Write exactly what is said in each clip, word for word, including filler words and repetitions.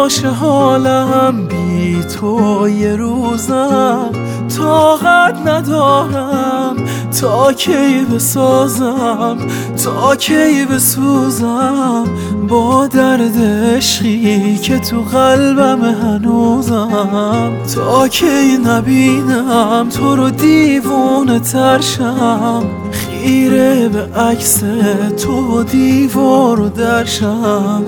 باشه حالم بی تو یه روزم، طاقت ندارم تا کی بسازم، تا کی بسوزم با درد عشقی که تو قلبم هنوزم. تا کی نبینم تو رو دیوونه ترشم، خیره به عکس تو و دیوار و درشم.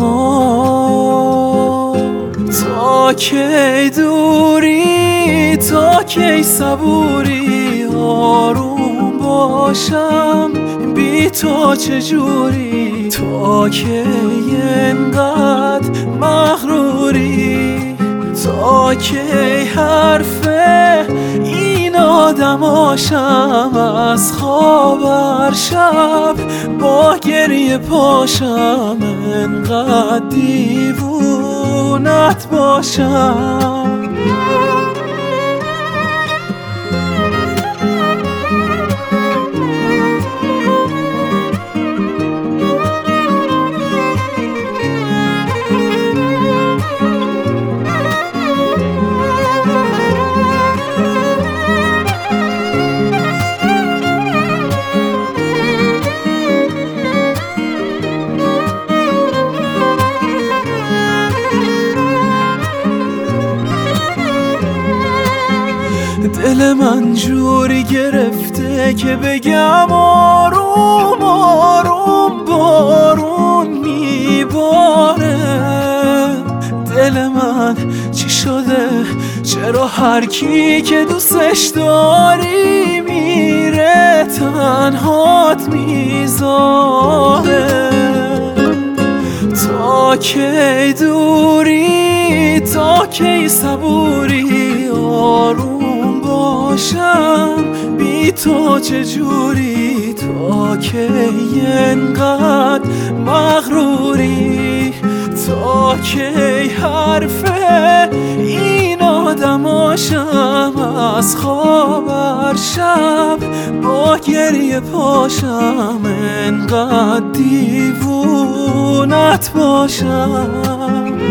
تا کی دوری، تا کی صبوری، آروم باشم بی تو چجوری، تا کی انقدر مغروری، تا کی حرفه این آدماشم از خواب هر شب با گریه پاشم، انقدر دیوونت باشم. دل من جوری گرفته که بگم آروم آروم بارون میباره. دل من چی شده؟ چرا هر کی که دوستش داری میره تنهات میذاره؟ تا کی دوری، تا کی صبوری، آروم باشم بی تو چجوری، تا کی انقدر مغروری، تا کی حرفه این آدماشم از خواب هر شب با گریه پاشم، انقدر دیوونت باشم.